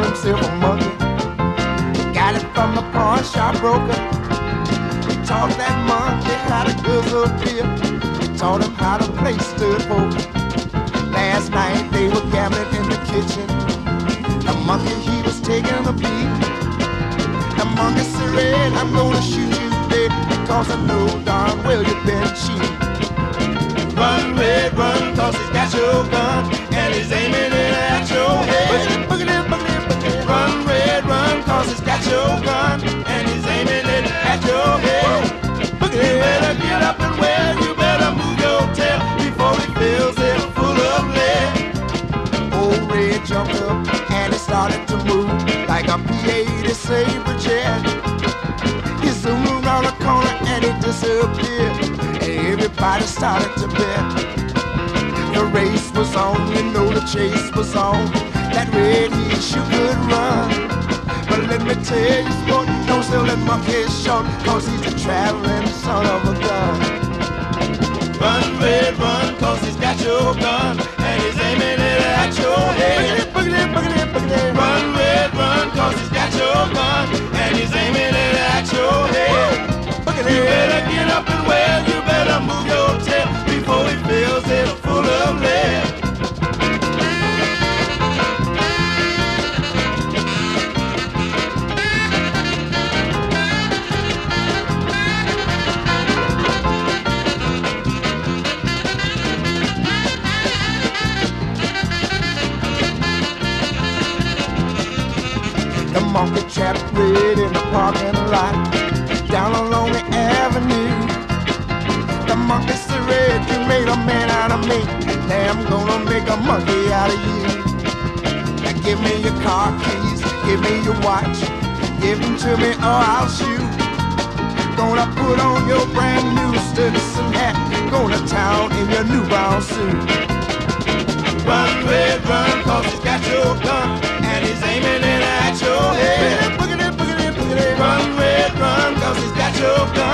called himself a monkey. Got it from the pawn shop broker. He taught that monkey how to guzzle beer. He taught him how to play stud poker. Last night they were gambling in the kitchen. The monkey, he was taking a peek. The monkey said, Red, I'm gonna shoot you dead, because I know darn well you've been cheating. Run, Red, run, cause he's got your gun, and he's aiming it at your head. Boogity, boogity, boogity. Run, Red, run, cause he's got your gun, and he's aiming it at your head. Boogity. You better get up and well, you better move your tail before he fills it full of lead. Old Red jumped up and he started to move like a P-80 Sabre jet. He zoomed around the corner and he disappeared. Everybody started to bet. The race was on, you know the chase was on. That Red, he sure could run. But let me tell you, sport, don't sell that monkey short, cause he's a traveling son of a gun. Run, Red, run, cause he's got your gun, and he's aiming it at your head. Boogity, boogity, boogity. Run, Red, run, cause he's got your gun, and he's aiming it at your head. Boogity. You better get up and well, you better move your tail before he fills it full of lead. The monkey trapped Red in the parking lot down along the avenue. The monkey said, Red, you made a man out of me. Now I'm gonna make a monkey out of you. Now give me your car keys, give me your watch, give them to me or I'll shoot. Gonna put on your brand new Stetson hat, going to town in your new brown suit. Run, Red, run, cause he's got your gun, and he's aiming it at your head. Boogity, boogity, boogity. Run, Red, run, cause he's got your gun,